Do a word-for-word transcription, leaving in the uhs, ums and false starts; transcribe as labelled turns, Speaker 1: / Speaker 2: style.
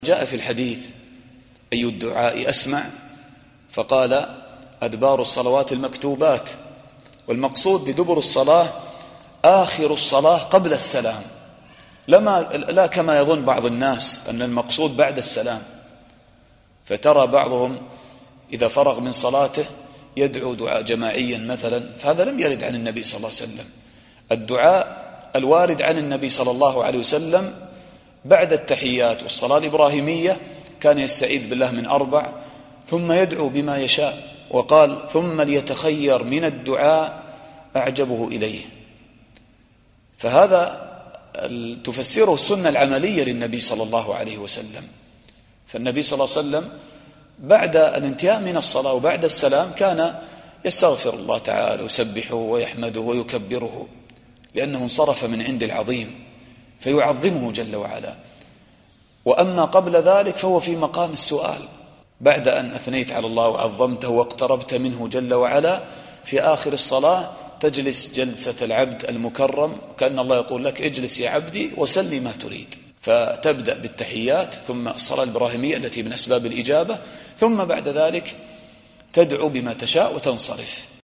Speaker 1: جاء في الحديث أي الدعاء أسمع؟ فقال أدبار الصلوات المكتوبات، والمقصود بدبر الصلاة آخر الصلاة قبل السلام، لما لا كما يظن بعض الناس أن المقصود بعد السلام، فترى بعضهم إذا فرغ من صلاته يدعو دعاء جماعيا مثلا، فهذا لم يرد عن النبي صلى الله عليه وسلم. الدعاء الوارد عن النبي صلى الله عليه وسلم بعد التحيات والصلاة الإبراهيمية كان يستعيذ بالله من أربع ثم يدعو بما يشاء، وقال ثم ليتخير من الدعاء أعجبه إليه. فهذا تفسره السنة العملية للنبي صلى الله عليه وسلم. فالنبي صلى الله عليه وسلم بعد الانتهاء من الصلاة وبعد السلام كان يستغفر الله تعالى ويسبحه ويحمده ويكبره، لأنه انصرف من عند العظيم فيعظمه جل وعلا. وأما قبل ذلك فهو في مقام السؤال، بعد أن أثنيت على الله وعظمته واقتربت منه جل وعلا، في آخر الصلاة تجلس جلسة العبد المكرم، كأن الله يقول لك اجلس يا عبدي وسلي ما تريد. فتبدأ بالتحيات ثم الصلاة الإبراهيمية التي من أسباب الإجابة، ثم بعد ذلك تدعو بما تشاء وتنصرف.